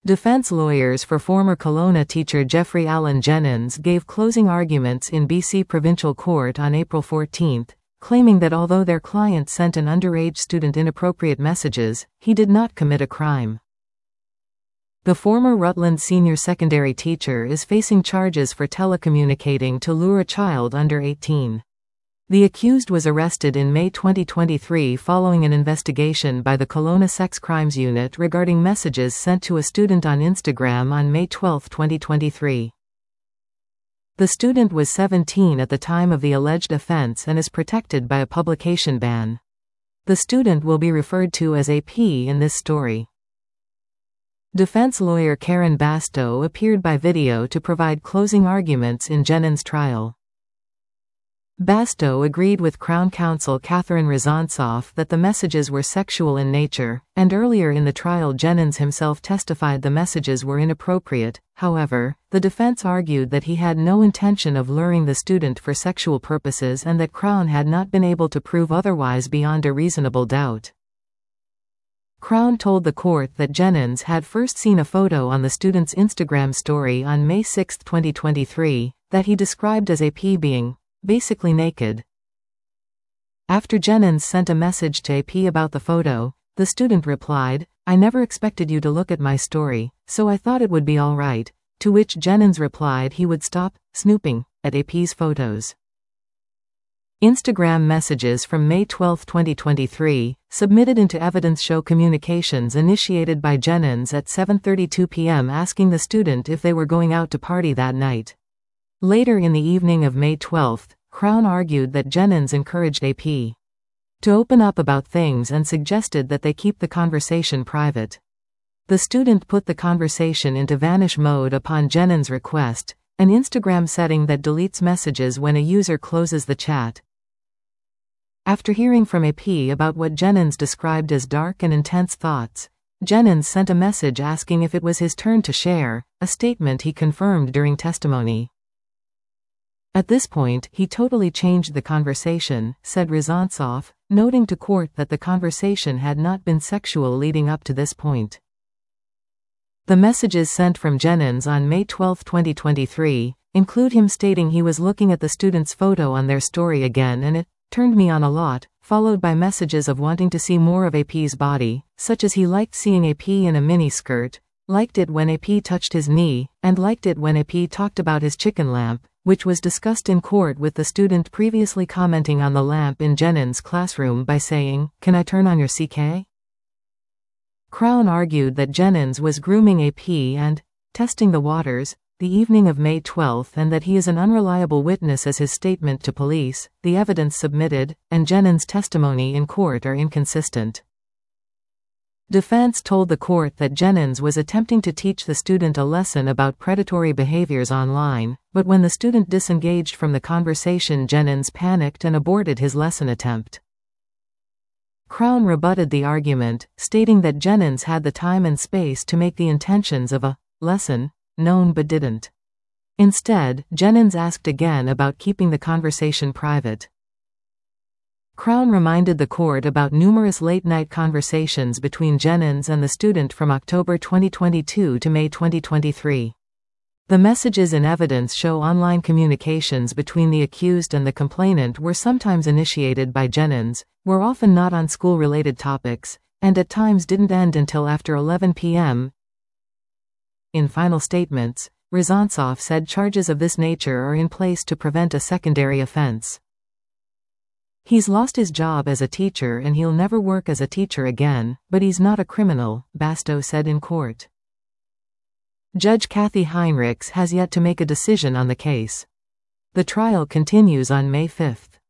Defense lawyers for former Kelowna teacher Jeffrey Allen Jennings gave closing arguments in BC Provincial Court on April 14, claiming that although their client sent an underage student inappropriate messages, he did not commit a crime. The former Rutland senior secondary teacher is facing charges for telecommunicating to lure a child under 18. The accused was arrested in May 2023 following an investigation by the Kelowna Sex Crimes Unit regarding messages sent to a student on Instagram on May 12, 2023. The student was 17 at the time of the alleged offense and is protected by a publication ban. The student will be referred to as AP in this story. Defense lawyer Karen Basto appeared by video to provide closing arguments in Jennings' trial. Basto agreed with Crown Counsel Catherine Razantsoff that the messages were sexual in nature, and earlier in the trial Jennings himself testified the messages were inappropriate. However, the defense argued that he had no intention of luring the student for sexual purposes and that Crown had not been able to prove otherwise beyond a reasonable doubt. Crown told the court that Jennings had first seen a photo on the student's Instagram story on May 6, 2023, that he described as AP being basically naked. After Jennings sent a message to AP about the photo, the student replied, "I never expected you to look at my story, so I thought it would be alright," to which Jennings replied he would stop snooping at AP's photos. Instagram messages from May 12, 2023, submitted into evidence show communications initiated by Jennings at 7:32 p.m. asking the student if they were going out to party that night. Later in the evening of May 12, Crown argued that Jennings encouraged AP to open up about things and suggested that they keep the conversation private. The student put the conversation into vanish mode upon Jennings' request, an Instagram setting that deletes messages when a user closes the chat. After hearing from AP about what Jennings described as dark and intense thoughts, Jennings sent a message asking if it was his turn to share, a statement he confirmed during testimony. At this point, he totally changed the conversation, said Razantsoff, noting to court that the conversation had not been sexual leading up to this point. The messages sent from Jennings on May 12, 2023, include him stating he was looking at the student's photo on their story again and it turned me on a lot, followed by messages of wanting to see more of AP's body, such as he liked seeing AP in a miniskirt, liked it when AP touched his knee, and liked it when AP talked about his chicken lamp, which was discussed in court with the student previously commenting on the lamp in Jennings' classroom by saying, "Can I turn on your CK?" Crown argued that Jennings was grooming AP and testing the waters the evening of May 12 and that he is an unreliable witness as his statement to police, the evidence submitted, and Jennings' testimony in court are inconsistent. Defense told the court that Jennings was attempting to teach the student a lesson about predatory behaviors online, but when the student disengaged from the conversation, Jennings panicked and aborted his lesson attempt. Crown rebutted the argument, stating that Jennings had the time and space to make the intentions of a lesson known but didn't. Instead, Jennings asked again about keeping the conversation private. Crown reminded the court about numerous late-night conversations between Jennings and the student from October 2022 to May 2023. The messages in evidence show online communications between the accused and the complainant were sometimes initiated by Jennings, were often not on school-related topics, and at times didn't end until after 11 p.m. In final statements, Razantsoff said charges of this nature are in place to prevent a secondary offense. He's lost his job as a teacher and he'll never work as a teacher again, but he's not a criminal, Basto said in court. Judge Kathy Heinrichs has yet to make a decision on the case. The trial continues on May 5.